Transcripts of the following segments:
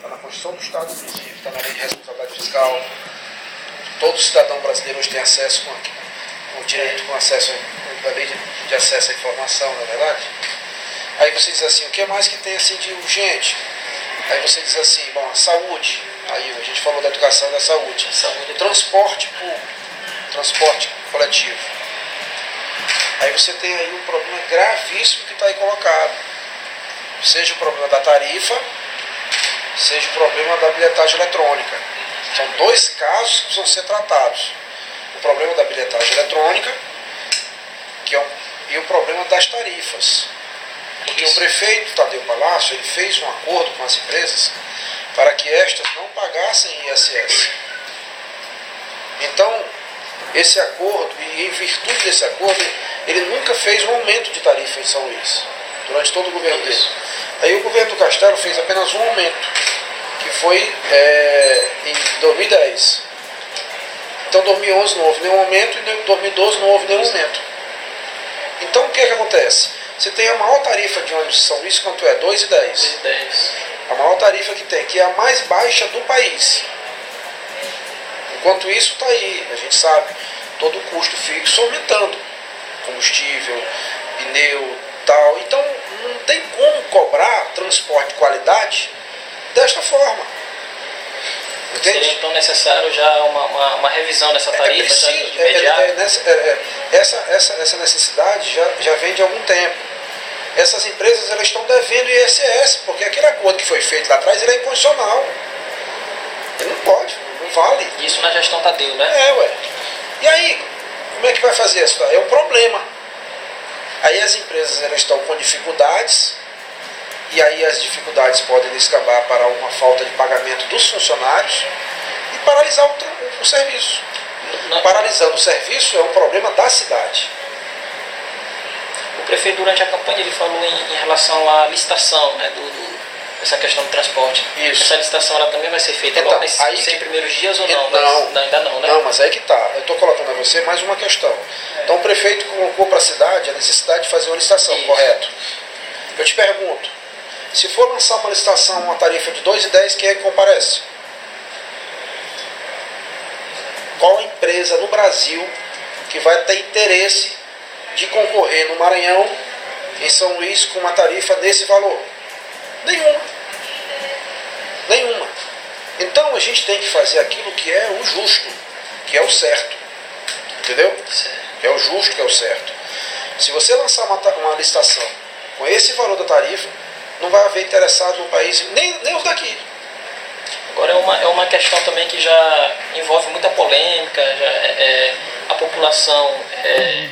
está na Constituição do Estado, inclusive, está na Lei de Responsabilidade Fiscal. Todo cidadão brasileiro hoje tem acesso com direito, com acesso à lei de acesso à informação, não é verdade? Aí você diz assim, o que mais que tem assim de urgente? Aí você diz assim, bom, a saúde. Aí a gente falou da educação e da saúde. O transporte público, transporte coletivo. Aí você tem aí um problema gravíssimo que está aí colocado. Seja o problema da tarifa, seja o problema da bilhetagem eletrônica. São dois casos que precisam ser tratados. O problema da bilhetagem eletrônica e o problema das tarifas. Porque o prefeito Tadeu Palácio ele fez um acordo com as empresas para que estas não pagassem ISS. Então, esse acordo, e em virtude desse acordo, ele nunca fez um aumento de tarifa em São Luís, durante todo o governo dele. Aí o governo do Castelo fez apenas um aumento, que foi em 2010. Então, em 2011 não houve nenhum aumento, e em 2012 não houve nenhum aumento. Então, o que acontece? Você tem a maior tarifa de ônibus de São Luís, quanto é? 2,10. A maior tarifa que tem, que é a mais baixa do país. Enquanto isso está aí, a gente sabe, todo o custo fixo aumentando. Combustível, pneu, tal. Então, não tem como cobrar transporte de qualidade desta forma. Entende? Seria então necessário já uma revisão dessa tarifa de imediato? Essa necessidade já vem de algum tempo. Essas empresas elas estão devendo ISS, porque aquele acordo que foi feito lá atrás ele é incondicional. Ele não pode, não vale. Isso na gestão Tadeu, né? Ué. E aí, como é que vai fazer isso? É um problema. Aí as empresas elas estão com dificuldades, e aí as dificuldades podem escavar para uma falta de pagamento dos funcionários e paralisar o serviço. Paralisando o serviço é um problema da cidade. O prefeito, durante a campanha, ele falou em relação à licitação, né, essa questão do transporte. Isso. Essa licitação ela também vai ser feita logo nesses 100 primeiros dias ou não? Não, ainda não, né? Não, mas aí que está. Eu estou colocando a você mais uma questão. Então o prefeito colocou para a cidade a necessidade de fazer uma licitação, correto? Eu te pergunto, se for lançar uma licitação, uma tarifa de 2,10, quem é que comparece? Qual a empresa no Brasil que vai ter interesse de concorrer no Maranhão, em São Luís, com uma tarifa desse valor? Nenhuma. Então a gente tem que fazer aquilo que é o justo, que é o certo. Entendeu? Que é o justo, que é o certo. Se você lançar uma licitação com esse valor da tarifa, não vai haver interessado no país, nem os daqui. Agora é uma questão também que já envolve muita polêmica, a população...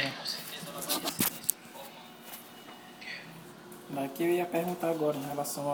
Daqui eu ia perguntar agora em relação